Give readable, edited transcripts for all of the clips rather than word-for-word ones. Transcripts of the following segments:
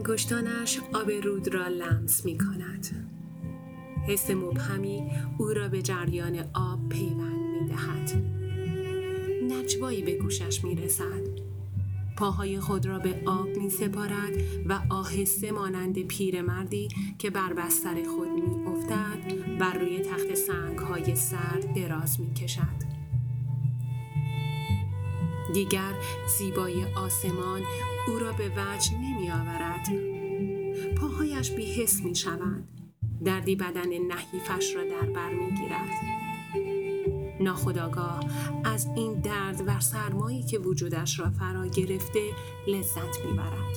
انگشتانش آب رود را لمس می کند. حس مبهمی او را به جریان آب پیوند می دهد. نجوایی به گوشش می رسد. پاهای خود را به آب می سپارد و آهسته مانند پیرمردی که بر بستر خود می افتد بر روی تخت سنگ‌های سرد دراز می کشد. دیگر زیبایی آسمان او را به وجد نمی آورد. پاهایش بی‌حس می شوند. دردی بدن نحیفش را در بر می گیرد. ناخودآگاه از این درد و سرمایی که وجودش را فرا گرفته لذت می برد.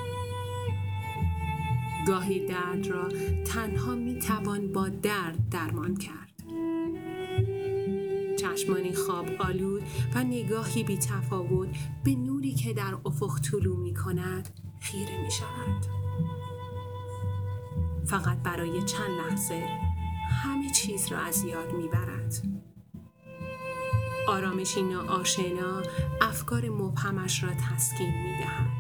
گاهی درد را تنها می توان با درد درمان کرد. چشمانی خواب آلود و نگاهی بی تفاوت به نوری که در افق طلوع می کند خیره می شود. فقط برای چند لحظه همه چیز را از یاد می برد. آرامشی ناآشنا افکار مبهمش را تسکین می دهد.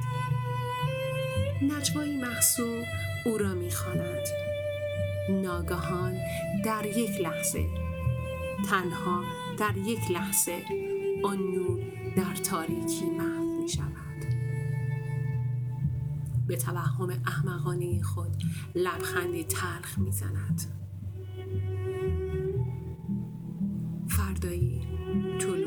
نجوایی محسوب او را می خواند. ناگهان در یک لحظه، تنها در یک لحظه، آن نور در تاریکی محو می شود. به توهم احمقانه خود لبخندی تلخ می زند. فردایی طول